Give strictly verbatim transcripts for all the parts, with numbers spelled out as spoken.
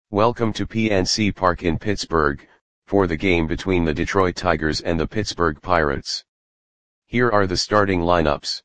Welcome to P N C Park in Pittsburgh, for the game between the Detroit Tigers and the Pittsburgh Pirates. Here are the starting lineups.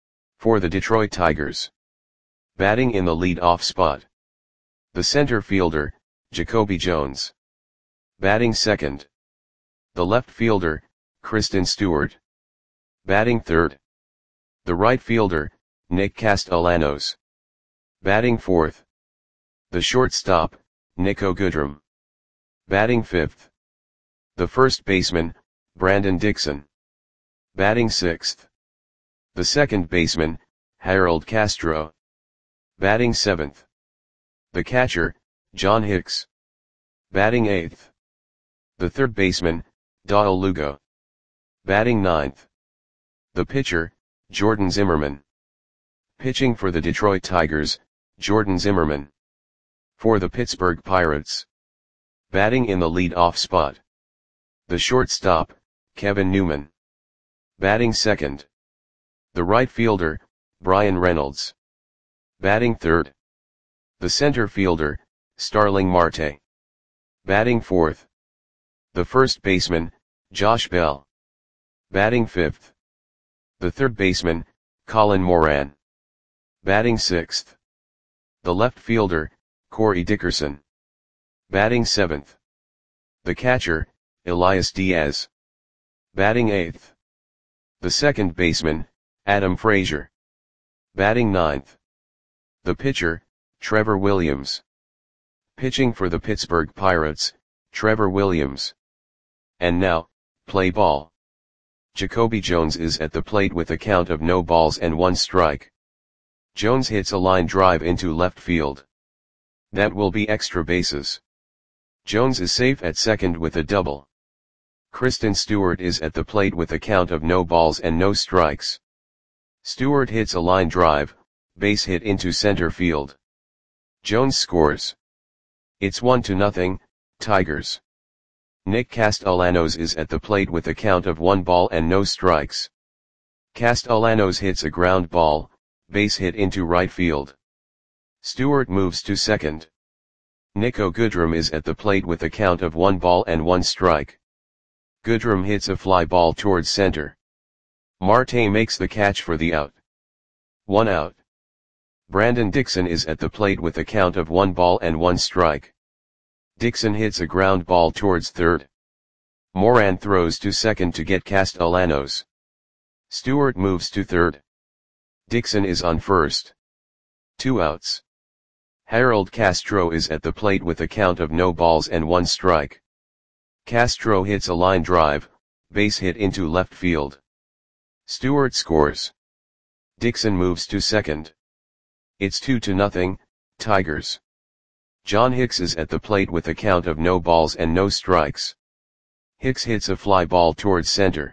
For the Detroit Tigers. Batting in the lead-off spot. The center fielder, Jacoby Jones. Batting second. The left fielder, Kristen Stewart. Batting third. The right fielder, Nick Castellanos. Batting fourth. The shortstop, Niko Goodrum. Batting fifth. The first baseman, Brandon Dixon. Batting sixth. The second baseman, Harold Castro. Batting seventh. The catcher, John Hicks. Batting eighth. The third baseman, Dawel Lugo. Batting ninth. The pitcher, Jordan Zimmermann. Pitching for the Detroit Tigers, Jordan Zimmermann. For the Pittsburgh Pirates. Batting in the lead-off spot. The shortstop, Kevin Newman. Batting second. The right fielder, Bryan Reynolds. Batting third. The center fielder, Starling Marte. Batting fourth. The first baseman, Josh Bell. Batting fifth. The third baseman, Colin Moran. Batting sixth. The left fielder, Corey Dickerson. Batting seventh. The catcher, Elias Diaz. Batting eighth. The second baseman, Adam Frazier. Batting ninth. The pitcher, Trevor Williams. Pitching for the Pittsburgh Pirates, Trevor Williams. And now, play ball. Jacoby Jones is at the plate with a count of no balls and one strike. Jones hits a line drive into left field. That will be extra bases. Jones is safe at second with a double. Kristen Stewart is at the plate with a count of no balls and no strikes. Stewart hits a line drive, base hit into center field. Jones scores. It's one to nothing, Tigers. Nick Castellanos is at the plate with a count of one ball and no strikes. Castellanos hits a ground ball, base hit into right field. Stewart moves to second. Niko Goodrum is at the plate with a count of one ball and one strike. Goodrum hits a fly ball towards center. Marte makes the catch for the out. One out. Brandon Dixon is at the plate with a count of one ball and one strike. Dixon hits a ground ball towards third. Moran throws to second to get Castellanos. Stewart moves to third. Dixon is on first. Two outs. Harold Castro is at the plate with a count of no balls and one strike. Castro hits a line drive, base hit into left field. Stewart scores. Dixon moves to second. It's two to nothing, Tigers. John Hicks is at the plate with a count of no balls and no strikes. Hicks hits a fly ball towards center.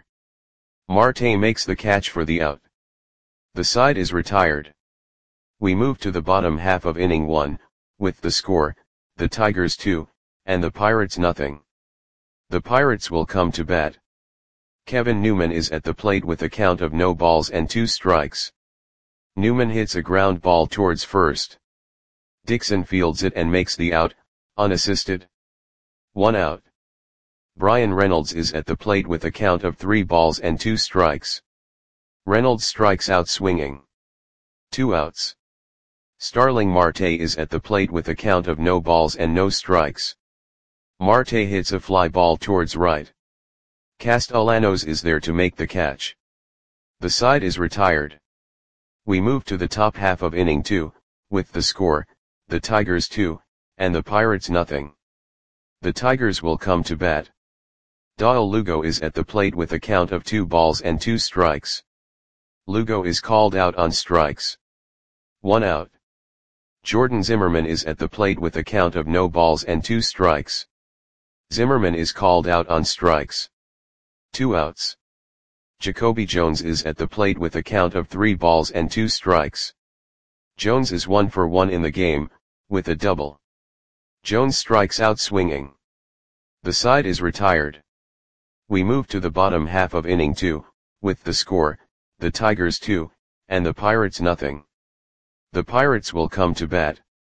Marte makes the catch for the out. The side is retired. We move to the bottom half of inning one, with the score, the Tigers two, and the Pirates nothing. The Pirates will come to bat. Kevin Newman is at the plate with a count of no balls and two strikes. Newman hits a ground ball towards first. Dixon fields it and makes the out, unassisted. One out. Bryan Reynolds is at the plate with a count of three balls and two strikes. Reynolds strikes out swinging. Two outs. Starling Marte is at the plate with a count of no balls and no strikes. Marte hits a fly ball towards right. Castellanos is there to make the catch. The side is retired. We move to the top half of inning two, with the score, the Tigers two, and the Pirates nothing. The Tigers will come to bat. Dawel Lugo is at the plate with a count of two balls and two strikes. Lugo is called out on strikes. One out. Jordan Zimmermann is at the plate with a count of no balls and two strikes. Zimmermann is called out on strikes. Two outs. Jacoby Jones is at the plate with a count of three balls and two strikes. Jones is one for one in the game, with a double. Jones strikes out swinging. The side is retired. We move to the bottom half of inning two, with the score, the Tigers two, and the Pirates nothing. The Pirates will come to bat.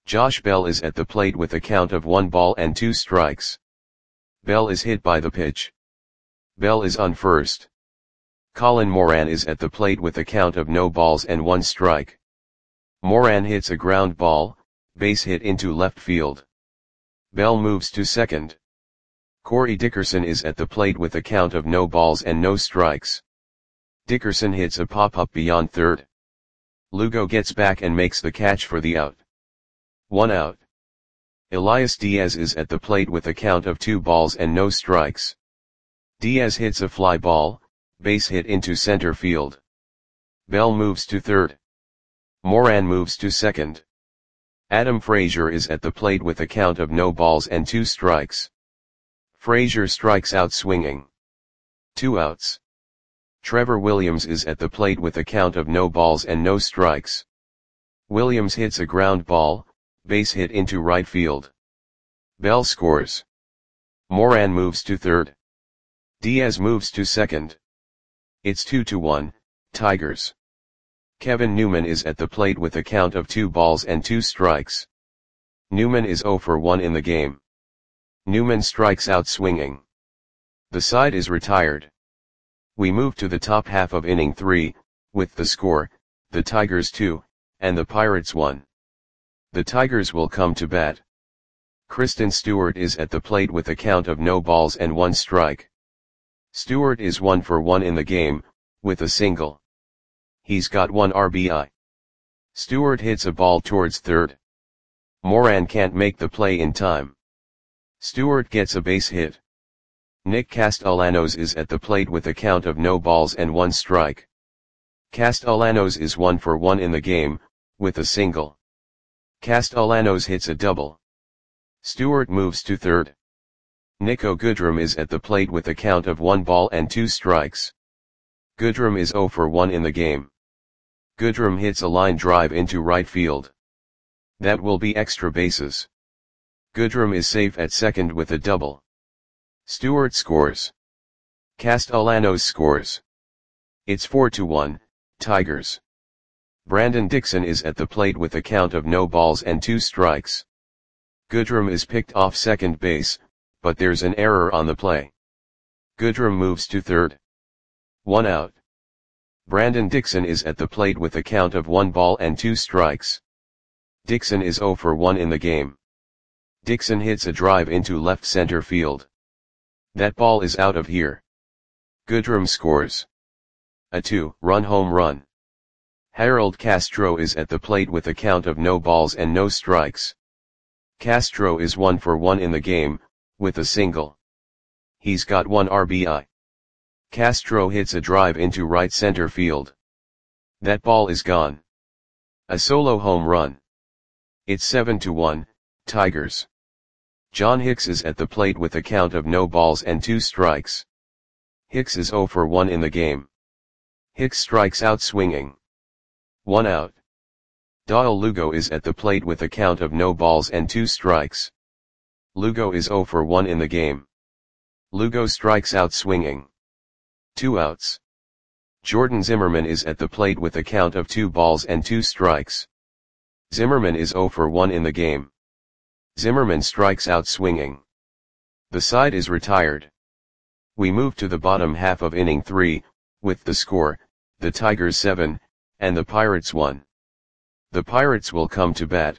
Josh Bell is at the plate with a count of one ball and two strikes. Bell is hit by the pitch. Bell is on first. Colin Moran is at the plate with a count of no balls and one strike. Moran hits a ground ball, base hit into left field. Bell moves to second. Corey Dickerson is at the plate with a count of no balls and no strikes. Dickerson hits a pop-up beyond third. Lugo gets back and makes the catch for the out. One out. Elias Diaz is at the plate with a count of two balls and no strikes. Diaz hits a fly ball, base hit into center field. Bell moves to third. Moran moves to second. Adam Frazier is at the plate with a count of no balls and two strikes. Frazier strikes out swinging. Two outs. Trevor Williams is at the plate with a count of no balls and no strikes. Williams hits a ground ball, base hit into right field. Bell scores. Moran moves to third. Diaz moves to second. It's two to one, Tigers. Kevin Newman is at the plate with a count of two balls and two strikes. Newman is zero for one in the game. Newman strikes out swinging. The side is retired. We move to the top half of inning three, with the score, the Tigers two, and the Pirates one. The Tigers will come to bat. Kristen Stewart is at the plate with a count of no balls and one strike. Stewart is one for one in the game, with a single. He's got one R B I. Stewart hits a ball towards third. Moran can't make the play in time. Stewart gets a base hit. Nick Castellanos is at the plate with a count of no balls and one strike. Castellanos is one for one in the game, with a single. Castellanos hits a double. Stewart moves to third. Nico Goodrum is at the plate with a count of one ball and two strikes. Goodrum is zero for one in the game. Goodrum hits a line drive into right field. That will be extra bases. Goodrum is safe at second with a double. Stewart scores. Castellanos scores. It's four to one, Tigers. Brandon Dixon is at the plate with a count of no balls and two strikes. Goodrum is picked off second base, but there's an error on the play. Goodrum moves to third. One out. Brandon Dixon is at the plate with a count of one ball and two strikes. Dixon is zero for one in the game. Dixon hits a drive into left center field. That ball is out of here. Goodrum scores. A two-run home run. Harold Castro is at the plate with a count of no balls and no strikes. Castro is one for one in the game, with a single. He's got one R B I. Castro hits a drive into right center field. That ball is gone. A solo home run. It's seven to one, Tigers. John Hicks is at the plate with a count of no balls and two strikes. Hicks is zero for one in the game. Hicks strikes out swinging. One out. Doyle Lugo is at the plate with a count of no balls and two strikes. Lugo is zero for one in the game. Lugo strikes out swinging. Two outs. Jordan Zimmerman is at the plate with a count of two balls and two strikes. Zimmerman is zero for one in the game. Zimmerman strikes out swinging. The side is retired. We move to the bottom half of inning three, with the score, the Tigers seven, and the Pirates one. The Pirates will come to bat.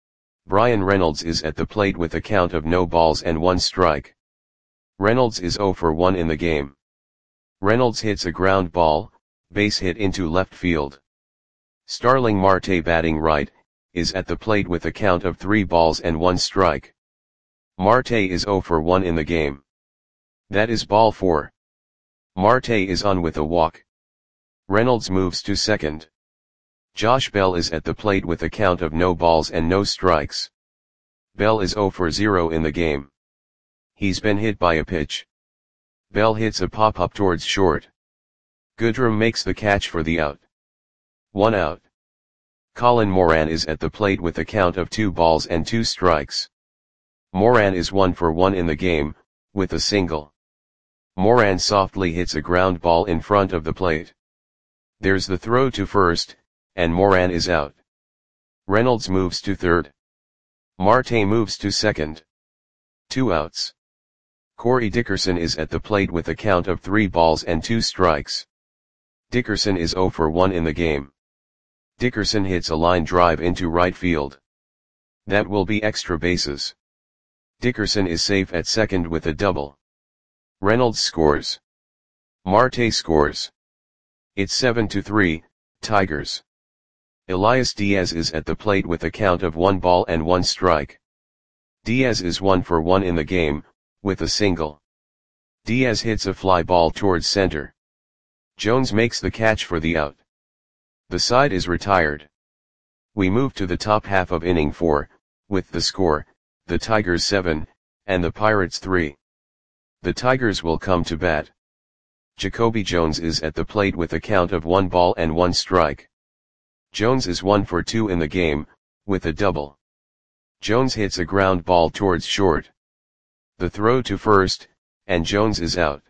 Brian Reynolds is at the plate with a count of no balls and one strike. Reynolds is zero for one in the game. Reynolds hits a ground ball, base hit into left field. Starling Marte, batting right, is at the plate with a count of three balls and one strike. Marte is zero for one in the game. That is ball four. Marte is on with a walk. Reynolds moves to second. Josh Bell is at the plate with a count of no balls and no strikes. Bell is zero for zero in the game. He's been hit by a pitch. Bell hits a pop-up towards short. Goodrum makes the catch for the out. One out. Colin Moran is at the plate with a count of two balls and two strikes. Moran is one for one in the game, with a single. Moran softly hits a ground ball in front of the plate. There's the throw to first, and Moran is out. Reynolds moves to third. Marte moves to second. Two outs. Corey Dickerson is at the plate with a count of three balls and two strikes. Dickerson is oh for one in the game. Dickerson hits a line drive into right field. That will be extra bases. Dickerson is safe at second with a double. Reynolds scores. Marte scores. It's seven to three, Tigers. Elias Diaz is at the plate with a count of one ball and one strike. Diaz is one for one in the game, with a single. Diaz hits a fly ball towards center. Jones makes the catch for the out. The side is retired. We move to the top half of inning four, with the score, the Tigers seven, and the Pirates three. The Tigers will come to bat. Jacoby Jones is at the plate with a count of one ball and one strike. Jones is one for two in the game, with a double. Jones hits a ground ball towards short. The throw to first, and Jones is out.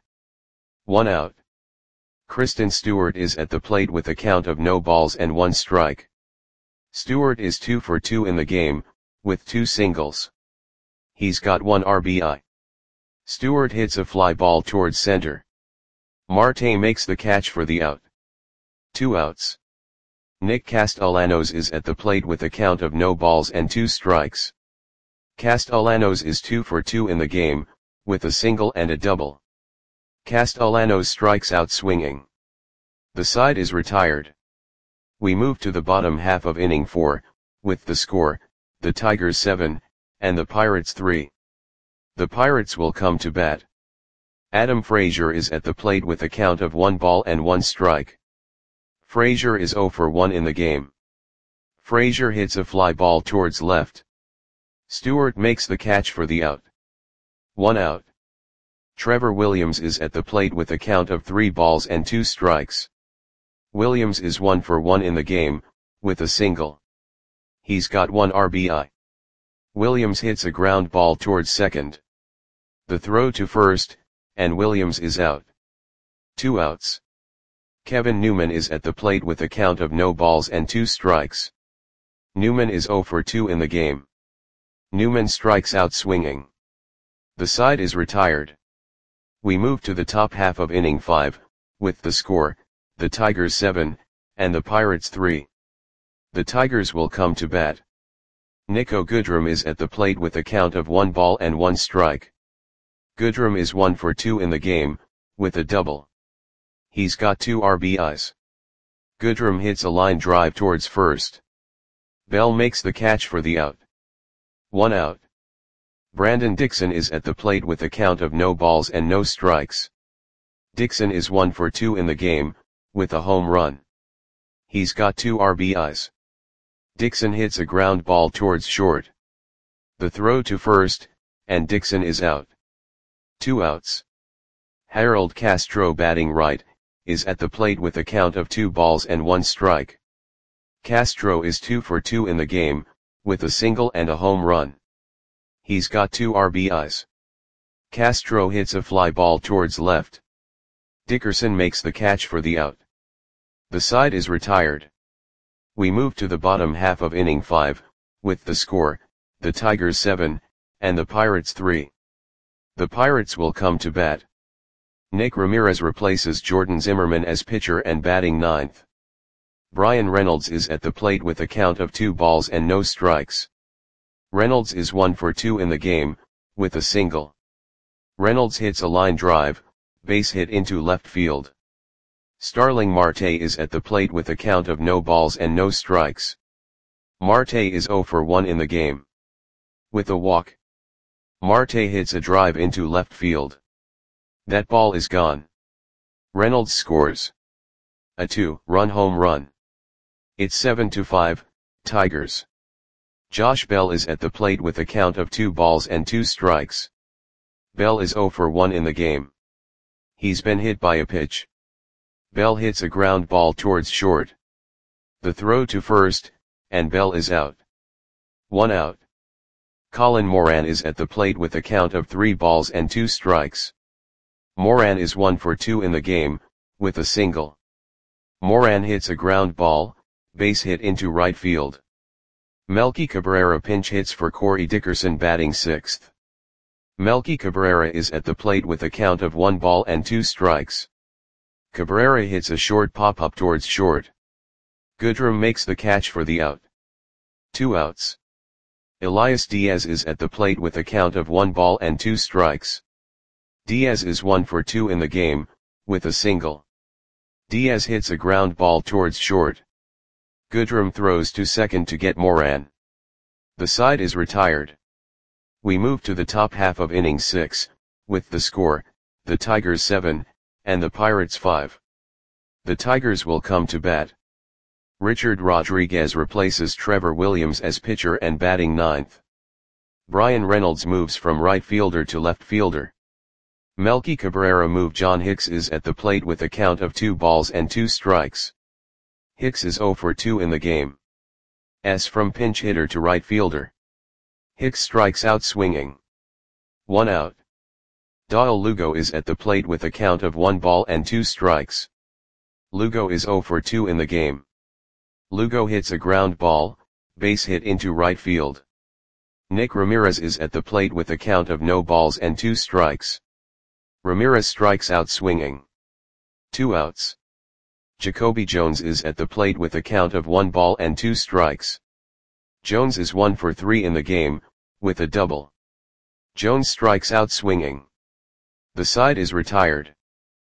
One out. Kristen Stewart is at the plate with a count of no balls and one strike. Stewart is two for two in the game, with two singles. He's got one R B I. Stewart hits a fly ball towards center. Marte makes the catch for the out. Two outs. Nick Castellanos is at the plate with a count of no balls and two strikes. Castellanos is two for two in the game, with a single and a double. Castellanos strikes out swinging. The side is retired. We move to the bottom half of inning four, with the score, the Tigers seven, and the Pirates three. The Pirates will come to bat. Adam Frazier is at the plate with a count of one ball and one strike. Frazier is oh for one in the game. Frazier hits a fly ball towards left. Stewart makes the catch for the out. One out. Trevor Williams is at the plate with a count of three balls and two strikes. Williams is one for one in the game, with a single. He's got one R B I. Williams hits a ground ball towards second. The throw to first, and Williams is out. Two outs. Kevin Newman is at the plate with a count of no balls and two strikes. Newman is oh for two in the game. Newman strikes out swinging. The side is retired. We move to the top half of inning five, with the score, the Tigers seven, and the Pirates three. The Tigers will come to bat. Nico Goodrum is at the plate with a count of one ball and one strike. Goodrum is one for two in the game, with a double. He's got two R B Is. Goodrum hits a line drive towards first. Bell makes the catch for the out. One out. Brandon Dixon is at the plate with a count of no balls and no strikes. Dixon is one for two in the game, with a home run. He's got two R B Is. Dixon hits a ground ball towards short. The throw to first, and Dixon is out. Two outs. Harold Castro, batting right, is at the plate with a count of two balls and one strike. Castro is two for two in the game, with a single and a home run. He's got two R B Is. Castro hits a fly ball towards left. Dickerson makes the catch for the out. The side is retired. We move to the bottom half of inning five, with the score, the Tigers seven, and the Pirates three. The Pirates will come to bat. Nick Ramirez replaces Jordan Zimmerman as pitcher and batting ninth. Brian Reynolds is at the plate with a count of two balls and no strikes. Reynolds is one for two in the game, with a single. Reynolds hits a line drive, base hit into left field. Starling Marte is at the plate with a count of no balls and no strikes. Marte is oh for one in the game. With a walk. Marte hits a drive into left field. That ball is gone. Reynolds scores a two-run home run. It's seven to five, Tigers. Josh Bell is at the plate with a count of two balls and two strikes. Bell is oh for one in the game. He's been hit by a pitch. Bell hits a ground ball towards short. The throw to first, and Bell is out. One out. Colin Moran is at the plate with a count of three balls and two strikes. Moran is one for two in the game, with a single. Moran hits a ground ball, base hit into right field. Melky Cabrera pinch hits for Corey Dickerson batting sixth. Melky Cabrera is at the plate with a count of one ball and two strikes. Cabrera hits a short pop-up towards short. Goodrum makes the catch for the out. Two outs. Elias Diaz is at the plate with a count of one ball and two strikes. Diaz is one for two in the game, with a single. Diaz hits a ground ball towards short. Goodrum throws to second to get Moran. The side is retired. We move to the top half of inning six, with the score, the Tigers seven, and the Pirates five. The Tigers will come to bat. Richard Rodriguez replaces Trevor Williams as pitcher and batting ninth. Bryan Reynolds moves from right fielder to left fielder. Melky Cabrera move John Hicks is at the plate with a count of two balls and two strikes. Hicks is oh for two in the game. S from pinch hitter to right fielder. Hicks strikes out swinging. One out. Doyle Lugo is at the plate with a count of one ball and two strikes. Lugo is oh for two in the game. Lugo hits a ground ball, base hit into right field. Nick Ramirez is at the plate with a count of no balls and two strikes. Ramirez strikes out swinging. Two outs. Jacoby Jones is at the plate with a count of one ball and two strikes. Jones is one for three in the game, with a double. Jones strikes out swinging. The side is retired.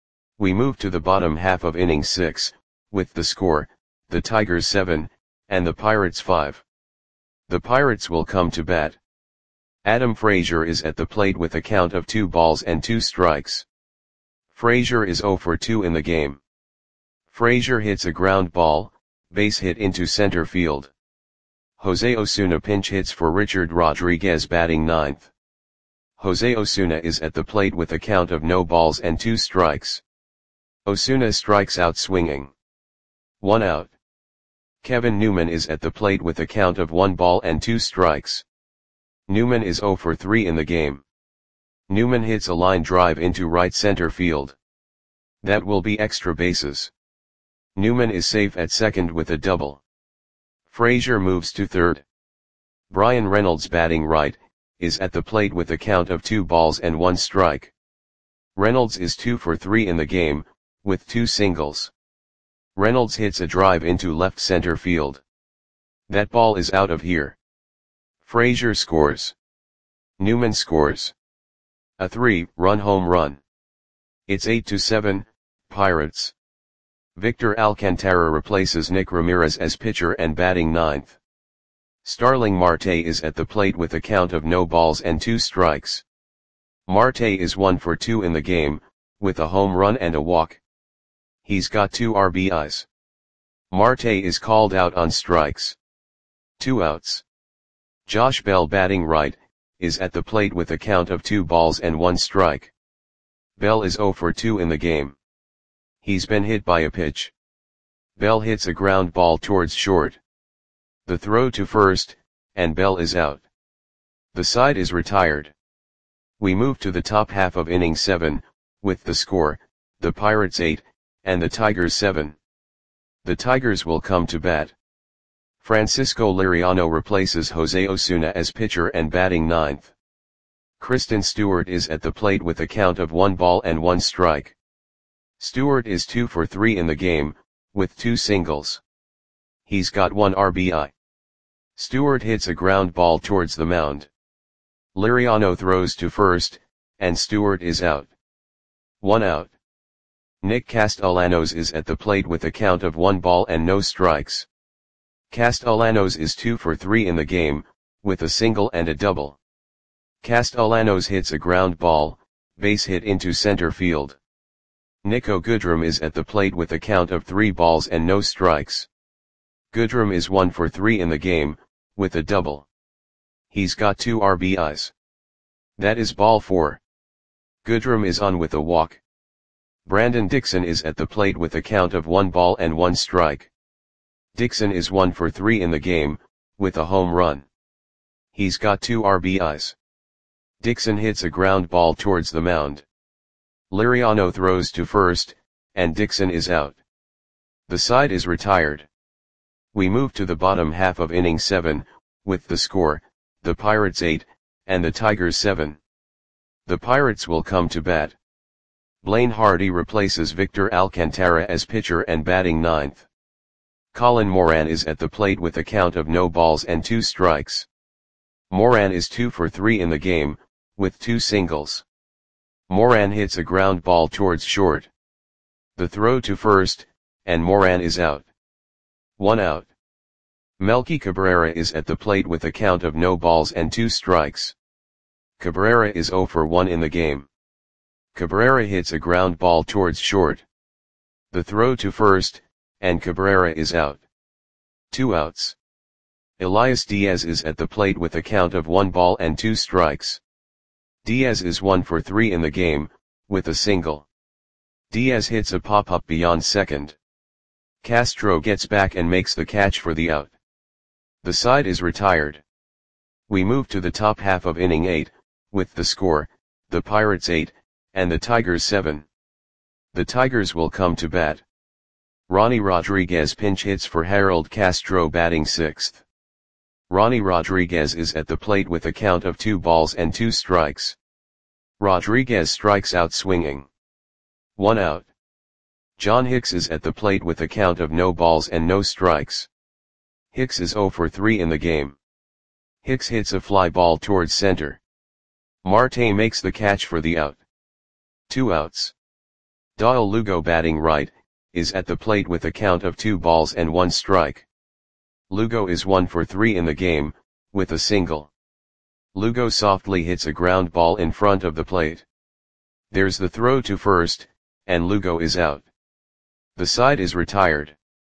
We move to the bottom half of inning six, with the score, the Tigers seven, and the Pirates five. The Pirates will come to bat. Adam Frazier is at the plate with a count of two balls and two strikes. Frazier is oh for two in the game. Frazier hits a ground ball, base hit into center field. Jose Osuna pinch hits for Richard Rodriguez batting ninth. Jose Osuna is at the plate with a count of no balls and two strikes. Osuna strikes out swinging. One out. Kevin Newman is at the plate with a count of one ball and two strikes. Newman is oh for three in the game. Newman hits a line drive into right center field. That will be extra bases. Newman is safe at second with a double. Frazier moves to third. Bryan Reynolds batting right, is at the plate with a count of two balls and one strike. Reynolds is two for three in the game, with two singles. Reynolds hits a drive into left center field. That ball is out of here. Frazier scores. Newman scores. A three-run home run. It's eight to seven, Pirates. Victor Alcantara replaces Nick Ramirez as pitcher and batting ninth. Starling Marte is at the plate with a count of no balls and two strikes. Marte is one for two in the game, with a home run and a walk. He's got two R B Is. Marte is called out on strikes. Two outs. Josh Bell batting right, is at the plate with a count of two balls and one strike. Bell is oh for two in the game. He's been hit by a pitch. Bell hits a ground ball towards short. The throw to first, and Bell is out. The side is retired. We move to the top half of inning seven, with the score, the Pirates eight, and the Tigers seven. The Tigers will come to bat. Francisco Liriano replaces Jose Osuna as pitcher and batting ninth. Kristen Stewart is at the plate with a count of one ball and one strike. Stewart is two for three in the game, with two singles. He's got one R B I. Stewart hits a ground ball towards the mound. Liriano throws to first, and Stewart is out. One out. Nick Castellanos is at the plate with a count of one ball and no strikes. Castellanos is two for three in the game, with a single and a double. Castellanos hits a ground ball, base hit into center field. Nico Goodrum is at the plate with a count of three balls and no strikes. Goodrum is one for three in the game, with a double. He's got two R B Is. That is ball four. Goodrum is on with a walk. Brandon Dixon is at the plate with a count of one ball and one strike. Dixon is one for three in the game, with a home run. He's got two R B Is. Dixon hits a ground ball towards the mound. Liriano throws to first, and Dixon is out. The side is retired. We move to the bottom half of inning seven, with the score, the Pirates eight, and the Tigers seven. The Pirates will come to bat. Blaine Hardy replaces Victor Alcantara as pitcher and batting ninth. Colin Moran is at the plate with a count of no balls and two strikes. Moran is two for three in the game, with two singles. Moran hits a ground ball towards short. The throw to first, and Moran is out. One out. Melky Cabrera is at the plate with a count of no balls and two strikes. Cabrera is zero for one in the game. Cabrera hits a ground ball towards short. The throw to first, and Cabrera is out. Two outs. Elias Diaz is at the plate with a count of one ball and two strikes. Diaz is one for three in the game, with a single. Diaz hits a pop-up beyond second. Castro gets back and makes the catch for the out. The side is retired. We move to the top half of inning eight, with the score, the Pirates eight, and the Tigers seven. The Tigers will come to bat. Ronnie Rodriguez pinch hits for Harold Castro batting sixth. Ronnie Rodriguez is at the plate with a count of two balls and two strikes. Rodriguez strikes out swinging. One out. John Hicks is at the plate with a count of no balls and no strikes. Hicks is zero for three in the game. Hicks hits a fly ball towards center. Marte makes the catch for the out. Two outs. Doyle Lugo batting right, is at the plate with a count of two balls and one strike. Lugo is one for three in the game, with a single. Lugo softly hits a ground ball in front of the plate. There's the throw to first, and Lugo is out. The side is retired.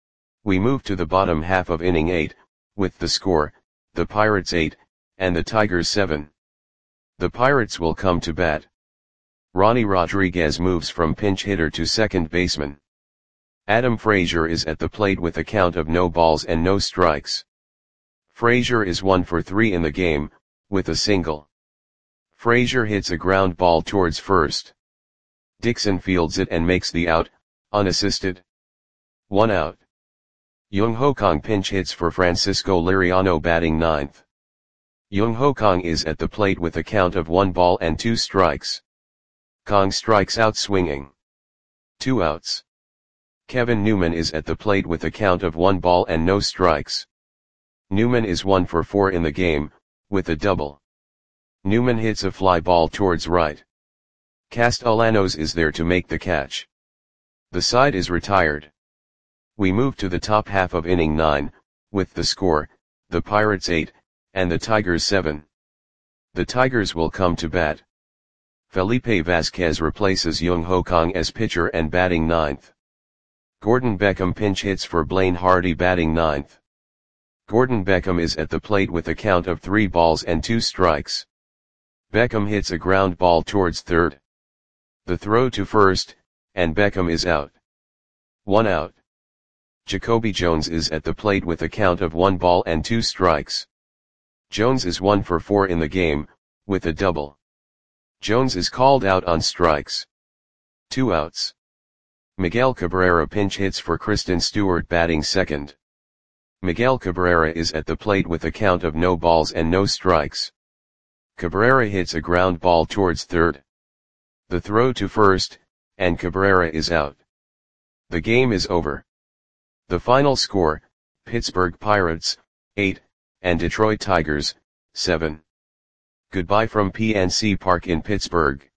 We move to the bottom half of inning eight, with the score, the Pirates eight, and the Tigers seven. The Pirates will come to bat. Ronnie Rodriguez moves from pinch hitter to second baseman. Adam Frazier is at the plate with a count of no balls and no strikes. Frazier is one for three in the game, with a single. Frazier hits a ground ball towards first. Dixon fields it and makes the out, unassisted. One out. Jung Ho Kang pinch hits for Francisco Liriano batting ninth. Jung Ho Kang is at the plate with a count of one ball and two strikes. Kang strikes out swinging. Two outs. Kevin Newman is at the plate with a count of one ball and no strikes. Newman is one for four in the game, with a double. Newman hits a fly ball towards right. Castellanos is there to make the catch. The side is retired. We move to the top half of inning nine, with the score, the Pirates eight, and the Tigers seven. The Tigers will come to bat. Felipe Vasquez replaces Jung Ho Kang as pitcher and batting ninth. Gordon Beckham pinch hits for Blaine Hardy batting ninth. Gordon Beckham is at the plate with a count of three balls and two strikes. Beckham hits a ground ball towards third. The throw to first, and Beckham is out. One out. Jacoby Jones is at the plate with a count of one ball and two strikes. Jones is one for four in the game, with a double. Jones is called out on strikes. Two outs. Miguel Cabrera pinch hits for Kristen Stewart batting second. Miguel Cabrera is at the plate with a count of no balls and no strikes. Cabrera hits a ground ball towards third. The throw to first, and Cabrera is out. The game is over. The final score, Pittsburgh Pirates, eight, and Detroit Tigers, seven. Goodbye from P N C Park in Pittsburgh.